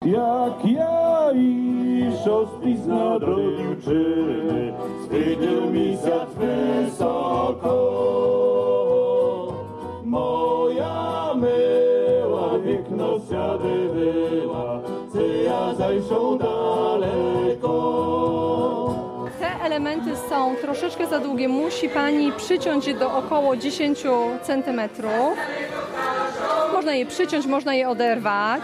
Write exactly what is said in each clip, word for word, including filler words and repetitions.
Jak ja iż ospizna do dziewczyny, zwiedził mi za wysoko. Moja myła wiekno siady była, czy ja zajrzał daleko. Te elementy są troszeczkę za długie. Musi Pani przyciąć je do około dziesięć centymetrów. Można je przyciąć, można je oderwać.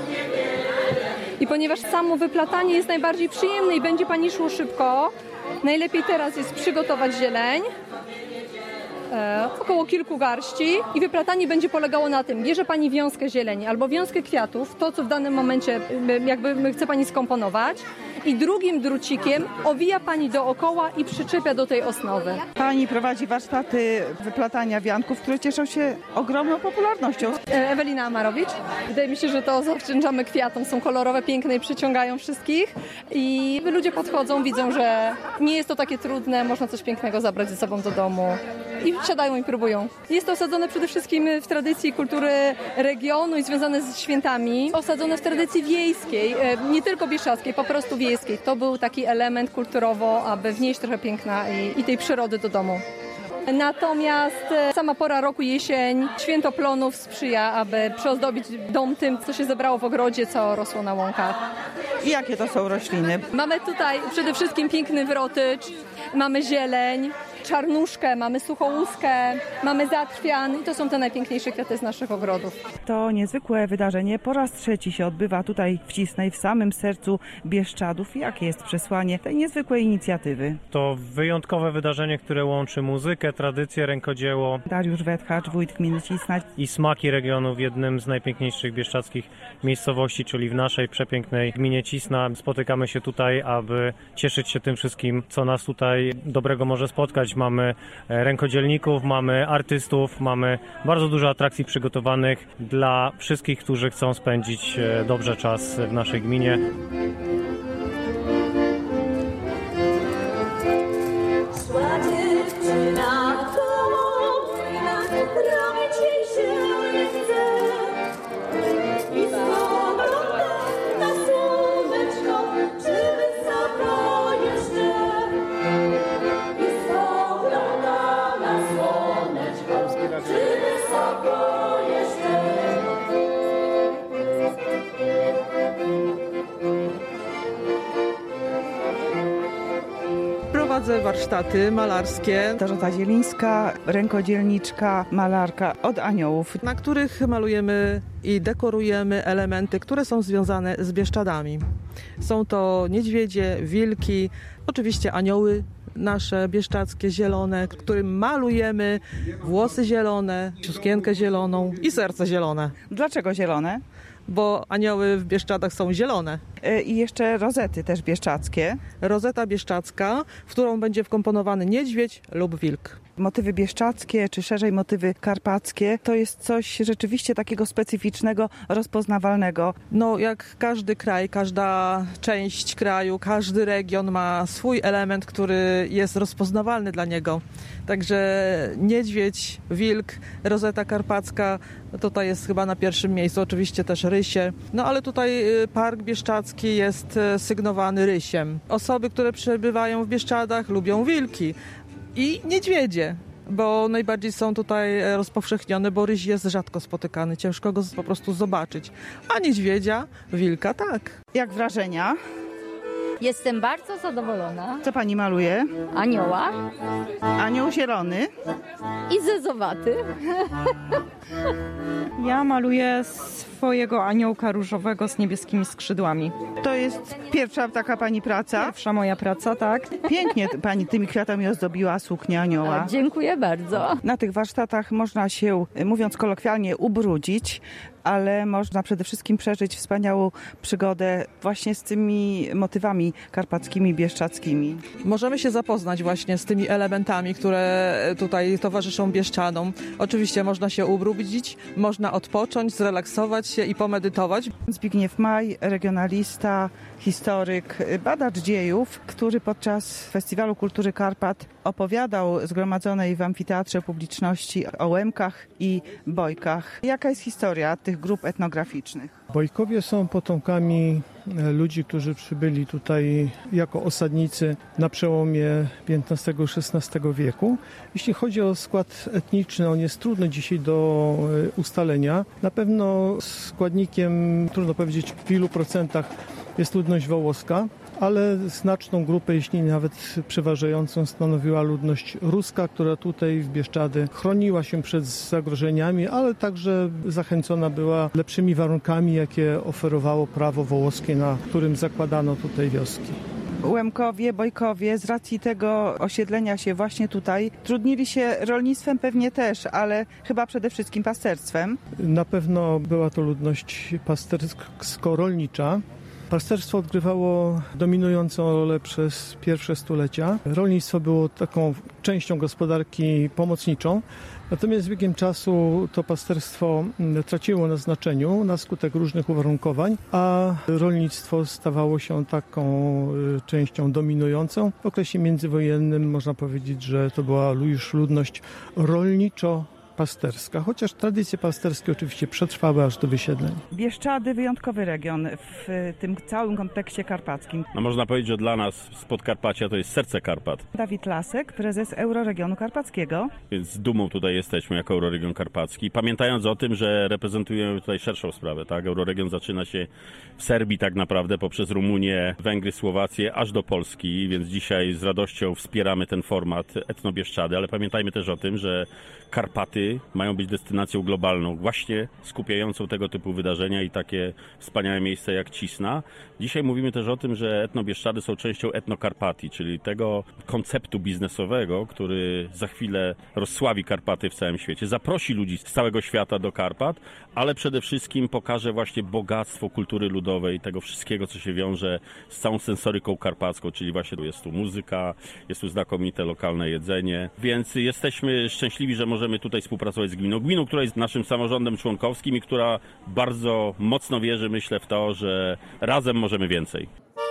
I ponieważ samo wyplatanie jest najbardziej przyjemne i będzie Pani szło szybko, najlepiej teraz jest przygotować zieleń, e, około kilku garści, i wyplatanie będzie polegało na tym: bierze Pani wiązkę zieleni albo wiązkę kwiatów, to co w danym momencie jakby chce Pani skomponować, i drugim drucikiem owija Pani dookoła i przyczepia do tej osnowy. Pani prowadzi warsztaty wyplatania wianków, które cieszą się ogromną popularnością. Ewelina Amarowicz. Wydaje mi się, że to zawdzięczamy kwiatom. Są kolorowe, piękne i przyciągają wszystkich. I ludzie podchodzą, widzą, że nie jest to takie trudne, można coś pięknego zabrać ze sobą do domu. I siadają i próbują. Jest to osadzone przede wszystkim w tradycji kultury regionu i związane z świętami. Osadzone w tradycji wiejskiej, nie tylko bieszczadzkiej, po prostu wiejskiej. To był taki element kulturowo, aby wnieść trochę piękna i, i tej przyrody do domu. Natomiast sama pora roku, jesień, święto plonów sprzyja, aby przyozdobić dom tym, co się zebrało w ogrodzie, co rosło na łąkach. I jakie to są rośliny? Mamy tutaj przede wszystkim piękny wrotycz, mamy zieleń, czarnuszkę, mamy suchołuskę, mamy zatrwian i to są te najpiękniejsze kwiaty z naszych ogrodów. To niezwykłe wydarzenie po raz trzeci się odbywa tutaj w Cisnej, w samym sercu Bieszczadów. Jakie jest przesłanie tej niezwykłej inicjatywy? To wyjątkowe wydarzenie, które łączy muzykę, tradycję, rękodzieło. Dariusz Wetchacz, wójt gminy Cisna. I smaki regionu w jednym z najpiękniejszych bieszczadzkich miejscowości, czyli w naszej przepięknej gminie Cisna. Spotykamy się tutaj, aby cieszyć się tym wszystkim, co nas tutaj dobrego może spotkać. Mamy rękodzielników, mamy artystów, mamy bardzo dużo atrakcji przygotowanych dla wszystkich, którzy chcą spędzić dobrze czas w naszej gminie. Prowadzę warsztaty malarskie, Dorota Zielińska, rękodzielniczka, malarka od aniołów, na których malujemy i dekorujemy elementy, które są związane z Bieszczadami. Są to niedźwiedzie, wilki, oczywiście anioły nasze bieszczadzkie, zielone, którym malujemy włosy zielone, sukienkę zieloną i serce zielone. Dlaczego zielone? Bo anioły w Bieszczadach są zielone. I jeszcze rozety też bieszczadzkie. Rozeta bieszczadzka, w którą będzie wkomponowany niedźwiedź lub wilk. Motywy bieszczadzkie, czy szerzej motywy karpackie, to jest coś rzeczywiście takiego specyficznego, rozpoznawalnego. No, jak każdy kraj, każda część kraju, każdy region ma swój element, który jest rozpoznawalny dla niego. Także niedźwiedź, wilk, rozeta karpacka, tutaj jest chyba na pierwszym miejscu, oczywiście też rysie. No ale tutaj Park Bieszczadzki jest sygnowany rysiem. Osoby, które przebywają w Bieszczadach, lubią wilki i niedźwiedzie, bo najbardziej są tutaj rozpowszechnione, bo ryś jest rzadko spotykany, ciężko go po prostu zobaczyć. A niedźwiedzia, wilka tak. Jak wrażenia? Jestem bardzo zadowolona. Co pani maluje? Anioła Anioł zielony. i zezowaty. Ja maluję swojego aniołka różowego z niebieskimi skrzydłami. To jest pierwsza taka pani praca. Pierwsza moja praca, tak? Pięknie pani tymi kwiatami ozdobiła suknię anioła. Dziękuję bardzo. Na tych warsztatach można się, mówiąc kolokwialnie, ubrudzić, ale można przede wszystkim przeżyć wspaniałą przygodę właśnie z tymi motywami karpackimi, bieszczadzkimi. Możemy się zapoznać właśnie z tymi elementami, które tutaj towarzyszą Bieszczadom. Oczywiście można się ubrudzić, można odpocząć, zrelaksować się i pomedytować. Zbigniew Maj, regionalista, historyk, badacz dziejów, który podczas Festiwalu Kultury Karpat opowiadał zgromadzonej w amfiteatrze publiczności o łemkach i bojkach. Jaka jest historia tych tych grup etnograficznych. Bojkowie są potomkami ludzi, którzy przybyli tutaj jako osadnicy na przełomie piętnastego i szesnastego wieku. Jeśli chodzi o skład etniczny, on jest trudny dzisiaj do ustalenia. Na pewno składnikiem, trudno powiedzieć w ilu procentach, jest ludność wołoska, ale znaczną grupę, jeśli nawet przeważającą, stanowiła ludność ruska, która tutaj w Bieszczady chroniła się przed zagrożeniami, ale także zachęcona była lepszymi warunkami, jakie oferowało prawo wołoskie, na którym zakładano tutaj wioski. Łemkowie, Bojkowie z racji tego osiedlenia się właśnie tutaj trudnili się rolnictwem pewnie też, ale chyba przede wszystkim pasterstwem. Na pewno była to ludność pastersko-rolnicza. Pasterstwo odgrywało dominującą rolę przez pierwsze stulecia. Rolnictwo było taką częścią gospodarki pomocniczą. Natomiast z biegiem czasu to pasterstwo traciło na znaczeniu na skutek różnych uwarunkowań, a rolnictwo stawało się taką częścią dominującą. W okresie międzywojennym można powiedzieć, że to była już ludność rolniczo pasterska, chociaż tradycje pasterskie oczywiście przetrwały aż do wysiedleń. Bieszczady wyjątkowy region w tym całym kontekście karpackim. No można powiedzieć, że dla nas z Podkarpacia to jest serce Karpat. Dawid Lasek, prezes Euroregionu Karpackiego. Więc z dumą tutaj jesteśmy jako Euroregion Karpacki, pamiętając o tym, że reprezentujemy tutaj szerszą sprawę. Tak? Euroregion zaczyna się w Serbii tak naprawdę, poprzez Rumunię, Węgry, Słowację, aż do Polski, więc dzisiaj z radością wspieramy ten format Etnobieszczady, ale pamiętajmy też o tym, że Karpaty mają być destynacją globalną, właśnie skupiającą tego typu wydarzenia i takie wspaniałe miejsca jak Cisna. Dzisiaj mówimy też o tym, że Etnobieszczady są częścią Etnokarpatii, czyli tego konceptu biznesowego, który za chwilę rozsławi Karpaty w całym świecie, zaprosi ludzi z całego świata do Karpat, ale przede wszystkim pokaże właśnie bogactwo kultury ludowej, tego wszystkiego, co się wiąże z całą sensoryką karpacką, czyli właśnie jest tu muzyka, jest tu znakomite lokalne jedzenie, więc jesteśmy szczęśliwi, że możemy tutaj współpracować z gminą. Gminą, która jest naszym samorządem członkowskim i która bardzo mocno wierzy, myślę, w to, że razem możemy więcej.